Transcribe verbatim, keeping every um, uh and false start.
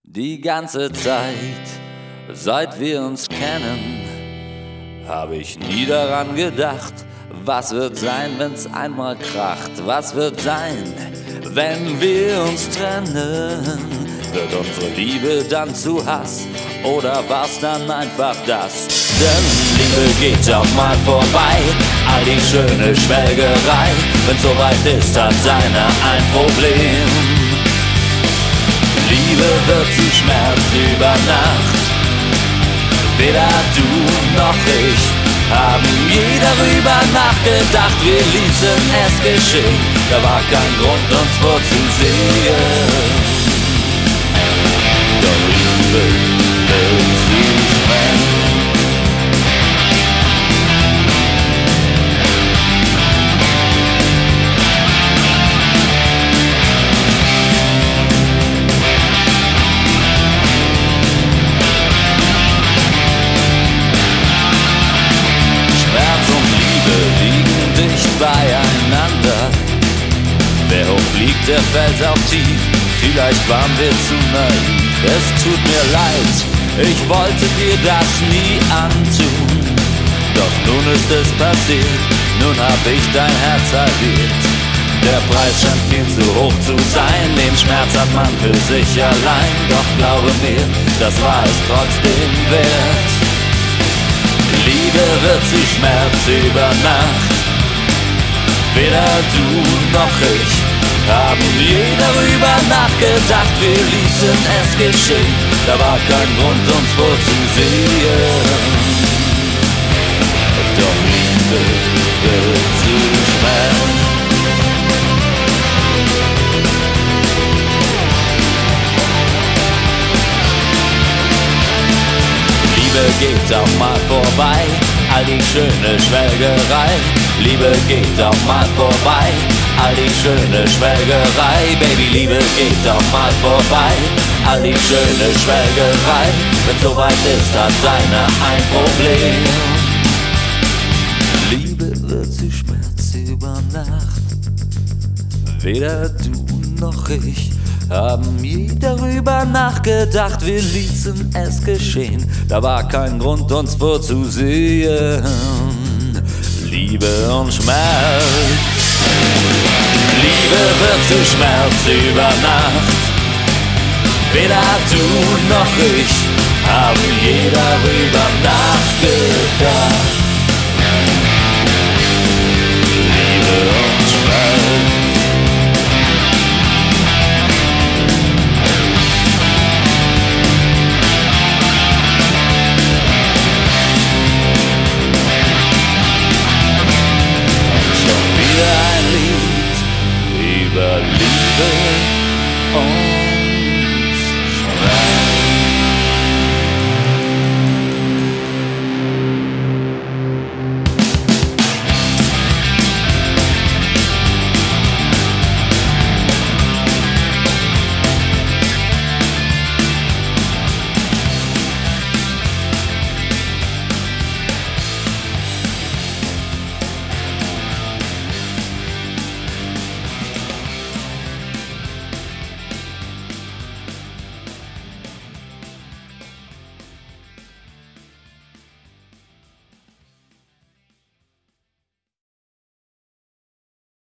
Die ganze Zeit, seit wir uns kennen, habe ich nie daran gedacht, was wird sein, wenn's einmal kracht. Was wird sein, wenn wir uns trennen? Wird unsere Liebe dann zu Hass oder war's dann einfach das? Denn Liebe geht auch mal vorbei, all die schöne Schwelgerei. Wenn's soweit ist, hat seiner ein Problem. Liebe wird zu Schmerz über Nacht. Weder du noch ich haben je darüber nachgedacht. Wir ließen es geschehen, da war kein Grund uns vorzusehen. Doch Liebe wird zu Schmerz. Beieinander. Wer hoch fliegt, der fällt auch tief. Vielleicht waren wir zu naiv. Es tut mir leid, ich wollte dir das nie antun. Doch nun ist es passiert, nun hab ich dein Herz halbiert. Der Preis scheint viel zu hoch zu sein, den Schmerz hat man für sich allein. Doch glaube mir, das war es trotzdem wert. Liebe wird zu Schmerz über Nacht. Weder du noch ich haben je darüber nachgedacht. Wir ließen es geschehen, da war kein Grund uns vorzusehen. Doch Liebe wird zu Schmerz. Liebe geht auch mal vorbei, all die schöne Schwelgerei. Liebe geht auch mal vorbei, all die schöne Schwelgerei. Baby, Liebe geht auch mal vorbei, all die schöne Schwelgerei. Wenn soweit ist, hat einer ein Problem. Liebe wird zu Schmerz über Nacht. Weder du noch ich haben je darüber nachgedacht. Wir ließen es geschehen, da war kein Grund uns vorzusehen. Liebe und Schmerz. Liebe wird zu Schmerz über Nacht. Weder du noch ich haben je darüber nachgedacht. Liebe und Schmerz. Über Liebe und